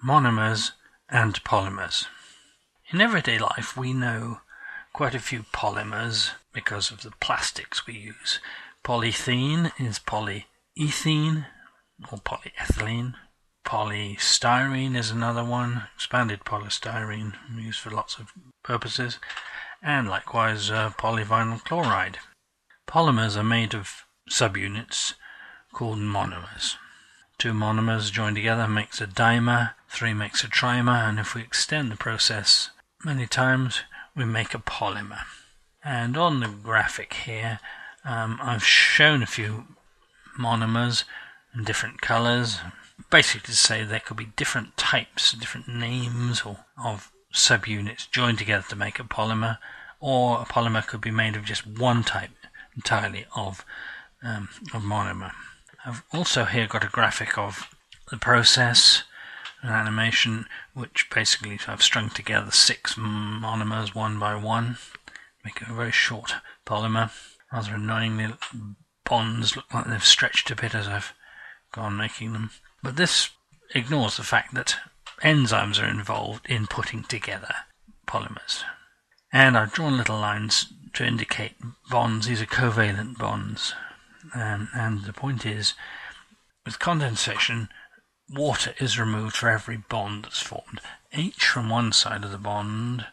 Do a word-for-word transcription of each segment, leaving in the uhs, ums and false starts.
monomers and polymers. In everyday life we know quite a few polymers because of the plastics we use. Polythene is polyethylene or polyethylene. Polystyrene is another one, expanded polystyrene, used for lots of purposes, and likewise uh, polyvinyl chloride. Polymers are made of subunits called monomers. Two monomers joined together makes a dimer, three makes a trimer, and if we extend the process many times, we make a polymer. And on the graphic here, um, I've shown a few monomers in different colors, basically to say there could be different types, different names or, of subunits joined together to make a polymer, or a polymer could be made of just one type entirely of, um, of monomer. I've also here got a graphic of the process, an animation which basically I've strung together six monomers one by one, make a very short polymer. Rather annoyingly, bonds look like they've stretched a bit as I've gone making them. But this ignores the fact that enzymes are involved in putting together polymers. And I've drawn little lines to indicate bonds. These are covalent bonds. Um, and the point is, with condensation, water is removed for every bond that's formed. H from one side of the bond,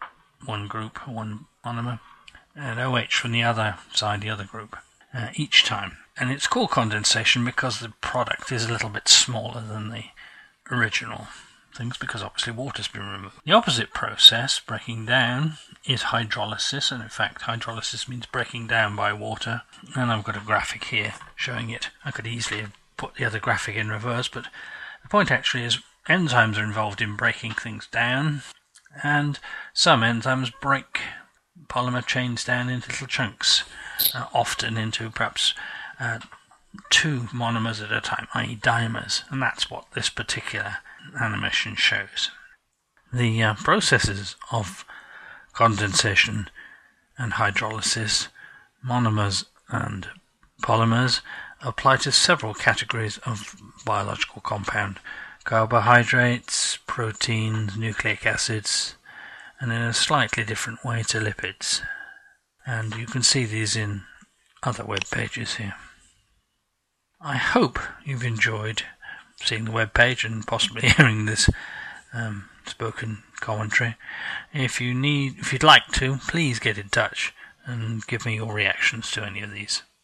one group, one monomer, and OH from the other side, the other group, uh, each time. And it's called condensation because the product is a little bit smaller than the original things, because obviously water's been removed. The opposite process, breaking down, is hydrolysis, and in fact hydrolysis means breaking down by water. And I've got a graphic here showing it. I could easily have put the other graphic in reverse, but the point actually is enzymes are involved in breaking things down, and some enzymes break polymer chains down into little chunks, uh, often into perhaps uh, two monomers at a time, that is dimers, and that's what this particular animation shows. The uh, processes of condensation and hydrolysis, monomers and polymers, apply to several categories of biological compound: carbohydrates, proteins, nucleic acids, and in a slightly different way to lipids. And you can see these in other web pages here. I hope you've enjoyed seeing the web page and possibly hearing this um, spoken commentary. If you need, if you'd like to, please get in touch and give me your reactions to any of these.